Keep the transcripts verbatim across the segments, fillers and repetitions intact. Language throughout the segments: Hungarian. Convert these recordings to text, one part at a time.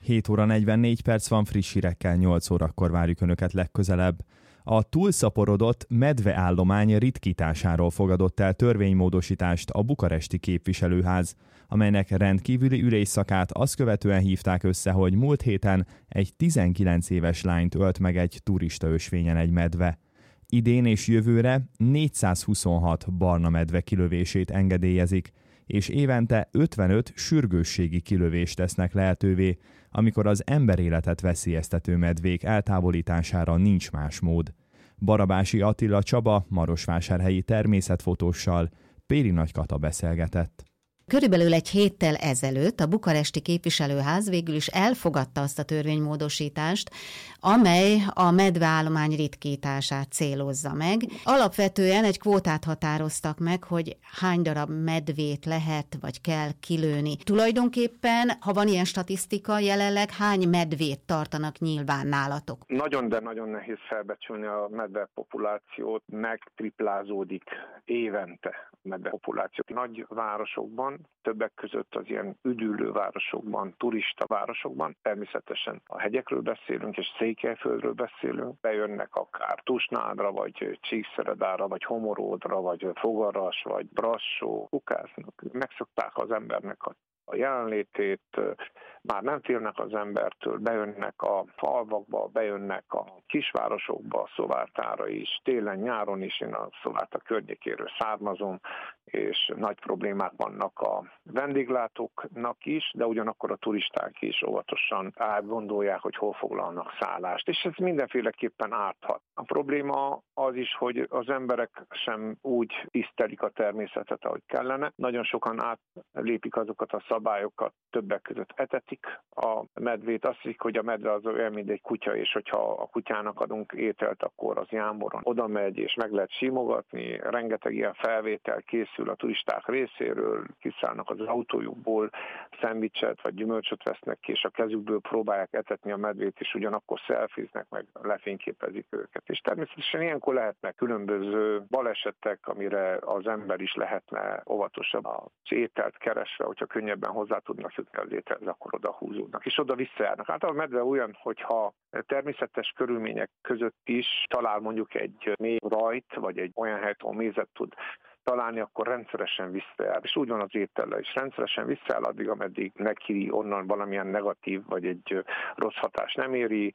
hét óra negyvennégy perc van, friss hírekkel nyolc órakor várjuk Önöket legközelebb. A túlszaporodott medveállomány ritkításáról fogadott el törvénymódosítást a bukaresti képviselőház, amelynek rendkívüli ülésszakát azt követően hívták össze, hogy múlt héten egy tizenkilenc éves lányt ölt meg egy turistaösvényen egy medve. Idén és jövőre négyszázhuszonhat barna medve kilövését engedélyezik, és évente ötvenöt sürgősségi kilövést tesznek lehetővé, amikor az emberéletet veszélyeztető medvék eltávolítására nincs más mód. Barabási Attila Csaba, marosvásárhelyi természetfotóssal Péri Nagy Kata beszélgetett. Körülbelül egy héttel ezelőtt a bukaresti képviselőház végül is elfogadta azt a törvénymódosítást, amely a medveállomány ritkítását célozza meg. Alapvetően egy kvótát határoztak meg, hogy hány darab medvét lehet vagy kell kilőni. Tulajdonképpen, ha van ilyen statisztika, jelenleg hány medvét tartanak nyilván nálatok? Nagyon, de nagyon nehéz felbecsülni a medve populációt, megtriplázódik évente a medve populáció. Nagy városokban, többek között az ilyen üdülő városokban, turista városokban, természetesen a hegyekről beszélünk, és Székelyföldről beszélünk, bejönnek akár Tusnádra, vagy Csíkszeredára, vagy Homoródra, vagy Fogaras, vagy Brassó, kukáznak. Megszokták az embernek a a jelenlétét, már nem félnek az embertől, bejönnek a falvakba, bejönnek a kisvárosokba, a Szovártára is, télen, nyáron is, én a Szovárta környékéről származom, és nagy problémák vannak a vendéglátóknak is, de ugyanakkor a turisták is óvatosan átgondolják, hogy hol foglalnak szállást, és ez mindenféleképpen árthat. A probléma az is, hogy az emberek sem úgy tisztelik a természetet, ahogy kellene. Nagyon sokan átlépik azokat a szabályokat, többek között etetik a medvét. Azt hiszik, hogy a medve az olyan, mint egy kutya, és hogyha a kutyának adunk ételt, akkor az jámboron oda megy, és meg lehet simogatni. Rengeteg ilyen felvétel készül a turisták részéről, kiszállnak az autójukból, szendvicset vagy gyümölcsöt vesznek ki, és a kezükből próbálják etetni a medvét, és ugyanakkor szelfiznek, meg lefényképezik őket. És természetesen ilyenkor lehetnek különböző balesetek, amire az ember is lehetne óvatosabb az ételt keresve, hogyha könnyebben hozzá tudnak jutni az ételhez, akkor oda húzódnak, és oda visszajárnak. Hát a medve olyan, hogyha természetes körülmények között is talál mondjuk egy mély rajt, vagy egy olyan helyet, ahol mézet tud találni, akkor rendszeresen visszajár. És úgy van az étellel is. Rendszeresen visszaáll addig, ameddig neki onnan valamilyen negatív, vagy egy rossz hatás nem éri,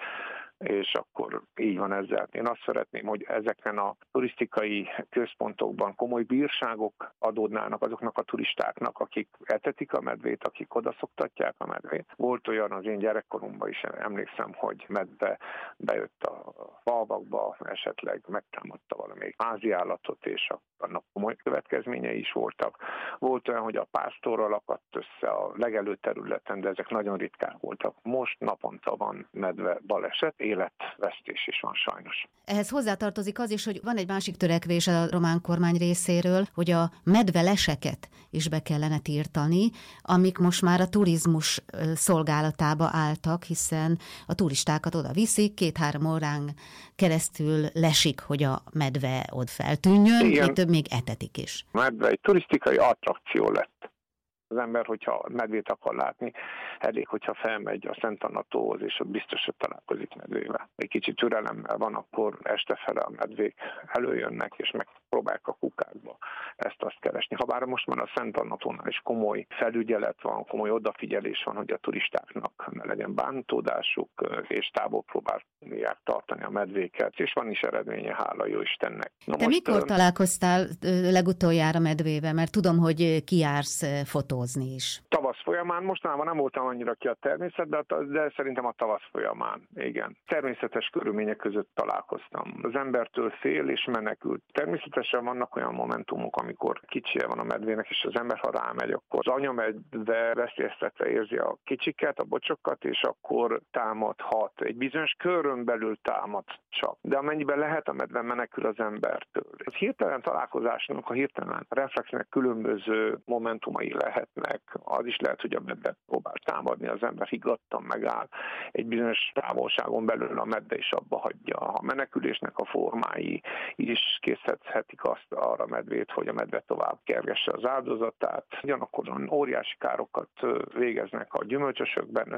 és akkor így van ezzel. Én azt szeretném, hogy ezeken a turisztikai központokban komoly bírságok adódnának azoknak a turistáknak, akik etetik a medvét, akik odaszoktatják a medvét. Volt olyan az én gyerekkoromban is, emlékszem, hogy medve bejött a falvakba, esetleg megtámadta valamelyik házi állatot, és annak komoly következményei is voltak. Volt olyan, hogy a pásztorral akadt össze a legelő területen, de ezek nagyon ritkák voltak. Most naponta van medve baleset, életvesztés is van sajnos. Ehhez hozzátartozik az is, hogy van egy másik törekvés a román kormány részéről, hogy a medveleseket is be kellene tiltani, amik most már a turizmus szolgálatába álltak, hiszen a turistákat oda viszik, két-három órán keresztül lesik, hogy a medve ott feltűnjön, így több még etetik is. A medve egy turisztikai attrakció lett. Az ember, hogyha medvét akar látni, elég, hogyha felmegy a Szent Anna-tóhoz, és ott biztos, hogy találkozik medvével. Egy kicsit türelemmel van, akkor estefele a medvék előjönnek, és megpróbálják a kukákba ezt-azt keresni. Habár most már a Szent Anna-tónál is komoly felügyelet van, komoly odafigyelés van, hogy a turistáknak ne legyen bántódásuk, és távol próbálják tartani a medvéket, és van is eredménye, hála jó Istennek. Na Te most, mikor találkoztál legutoljára medvével? Mert tudom, hogy kijársz fotó. Is. Tavasz folyamán, mostanában nem voltam annyira ki a természetben, de szerintem a tavasz folyamán, igen. Természetes körülmények között találkoztam. Az embertől fél és menekült. Természetesen vannak olyan momentumok, amikor kicsie van a medvének, és az ember, ha rámegy, akkor az anyamedve veszélyeztetve érzi a kicsiket, a bocsokat, és akkor támadhat. Egy bizonyos körön belül támad csak. De amennyiben lehet, a medve menekül az embertől. Az hirtelen találkozásnak, a hirtelen reflexnek különböző momentumai lehet. Az is lehet, hogy a medve próbál támadni, az ember higgadtan megáll. Egy bizonyos távolságon belül a medve is abba hagyja. A menekülésnek a formái is készíthetik azt arra a medvét, hogy a medve tovább kergesse az áldozatát. Ugyanakkor óriási károkat végeznek a gyümölcsösökben, összetörik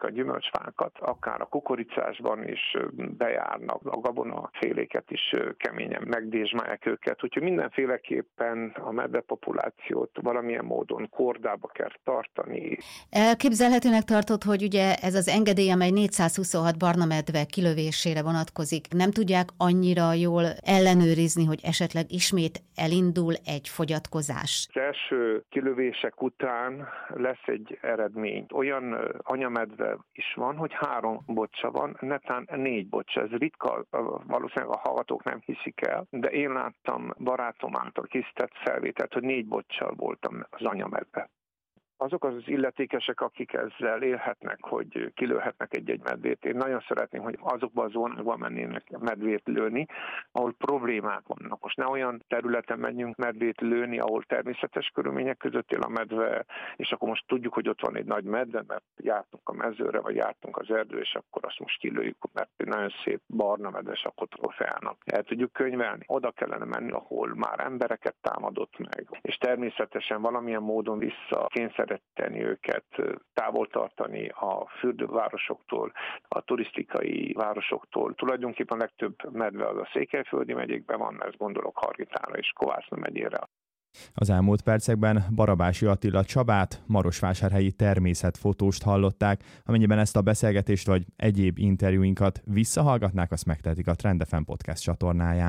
a gyümölcsfákat, akár a kukoricásban is bejárnak, a gabonaféléket is keményen megdésmálják őket, úgyhogy mindenféleképpen a medvepopulációt valamilyen módon kordába kell tartani. Elképzelhetőnek tartott, hogy ugye ez az engedély, amely négyszázhuszonhat barna medve kilövésére vonatkozik, nem tudják annyira jól ellenőrizni, hogy esetleg ismét elindul egy fogyatkozás? Az első kilövések után lesz egy eredmény. Olyan anyamedve is van, hogy három bocsa van, netán négy bocsa. Ez ritka, valószínűleg a hallgatók nem hiszik el, de én láttam barátom által készített felvételt, hogy négy boccsal voltam az anyamedve. Azok az illetékesek, akik ezzel élhetnek, hogy kilőhetnek egy-egy medvét, én nagyon szeretném, hogy azokba a zónákba mennének medvét lőni, ahol problémák vannak. Most ne olyan területen menjünk medvét lőni, ahol természetes körülmények között él a medve, és akkor most tudjuk, hogy ott van egy nagy medve, mert jártunk a mezőre, vagy jártunk az erdő, és akkor azt most kilőjük, mert egy nagyon szép barna medve, és akkor trofeának. El tudjuk könyvelni. Oda kellene menni, ahol már embereket támadott meg, és természetesen valamilyen módon vissza kényszer tenni őket, távol tartani a fürdővárosoktól, a turisztikai városoktól. Tulajdonképpen a legtöbb medve az a székelyföldi megyékben van, ezt gondolok Hargitára és Kovászna megyére. Az elmúlt percekben Barabási Attila Csabát, marosvásárhelyi természetfotóst hallották. Amennyiben ezt a beszélgetést vagy egyéb interjúinkat visszahallgatnák, azt megtehetik a Trend ef em podcast csatornáján.